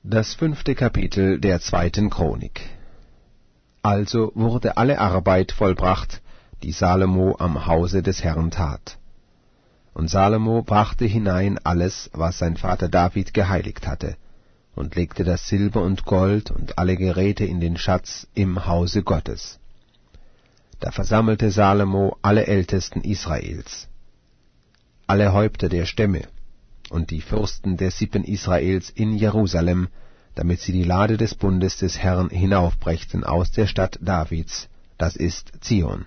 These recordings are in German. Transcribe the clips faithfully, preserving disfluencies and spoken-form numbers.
Das fünfte Kapitel der zweiten Chronik. Also wurde alle Arbeit vollbracht, die Salomo am Hause des Herrn tat. Und Salomo brachte hinein alles, was sein Vater David geheiligt hatte, und legte das Silber und Gold und alle Geräte in den Schatz im Hause Gottes. Da versammelte Salomo alle Ältesten Israels, alle Häupter der Stämme und die Fürsten der Sippen Israels in Jerusalem, damit sie die Lade des Bundes des Herrn hinaufbrächten aus der Stadt Davids, das ist Zion.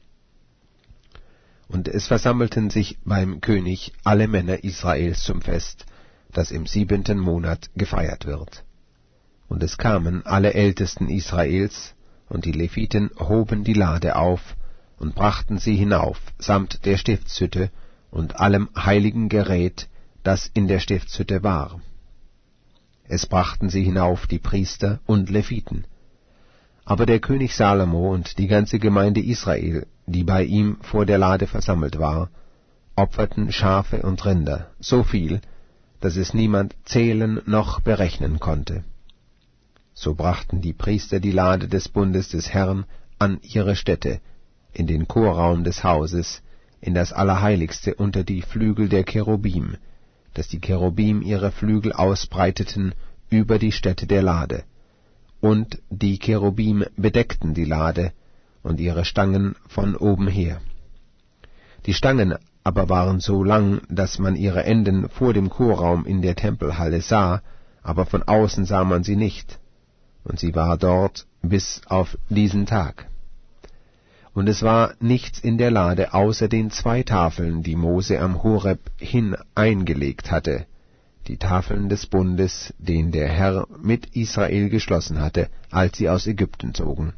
Und es versammelten sich beim König alle Männer Israels zum Fest, das im siebenten Monat gefeiert wird. Und es kamen alle Ältesten Israels, und die Leviten hoben die Lade auf und brachten sie hinauf, samt der Stiftshütte und allem heiligen Gerät, das in der Stiftshütte war. Es brachten sie hinauf die Priester und Leviten. Aber der König Salomo und die ganze Gemeinde Israel, die bei ihm vor der Lade versammelt war, opferten Schafe und Rinder, so viel, dass es niemand zählen noch berechnen konnte. So brachten die Priester die Lade des Bundes des Herrn an ihre Stätte, in den Chorraum des Hauses, in das Allerheiligste unter die Flügel der Cherubim, dass die Cherubim ihre Flügel ausbreiteten über die Stätte der Lade. Und die Cherubim bedeckten die Lade und ihre Stangen von oben her. Die Stangen aber waren so lang, dass man ihre Enden vor dem Chorraum in der Tempelhalle sah, aber von außen sah man sie nicht. Und sie war dort bis auf diesen Tag. Und es war nichts in der Lade außer den zwei Tafeln, die Mose am Horeb hin eingelegt hatte, die Tafeln des Bundes, den der Herr mit Israel geschlossen hatte, als sie aus Ägypten zogen.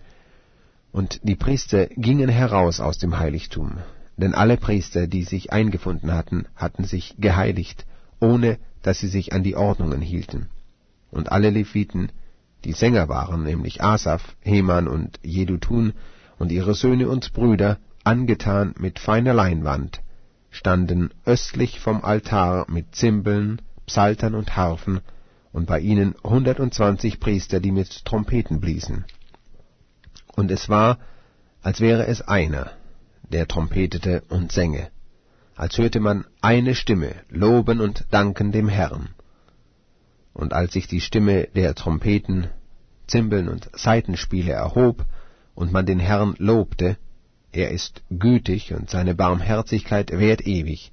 Und die Priester gingen heraus aus dem Heiligtum, denn alle Priester, die sich eingefunden hatten, hatten sich geheiligt, ohne dass sie sich an die Ordnungen hielten. Und alle Leviten, die Sänger waren, nämlich Asaf, Heman und Jedutun, und ihre Söhne und Brüder, angetan mit feiner Leinwand, standen östlich vom Altar mit Zimbeln, Psaltern und Harfen, und bei ihnen hundertundzwanzig Priester, die mit Trompeten bliesen. Und es war, als wäre es einer, der trompetete und sänge, als hörte man eine Stimme loben und danken dem Herrn. Und als sich die Stimme der Trompeten, Zimbeln und Saitenspiele erhob, und man den Herrn lobte, er ist gütig und seine Barmherzigkeit währt ewig,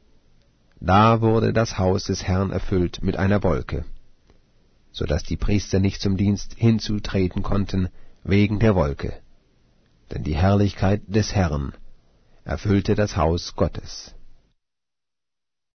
da wurde das Haus des Herrn erfüllt mit einer Wolke, so dass die Priester nicht zum Dienst hinzutreten konnten wegen der Wolke, denn die Herrlichkeit des Herrn erfüllte das Haus Gottes.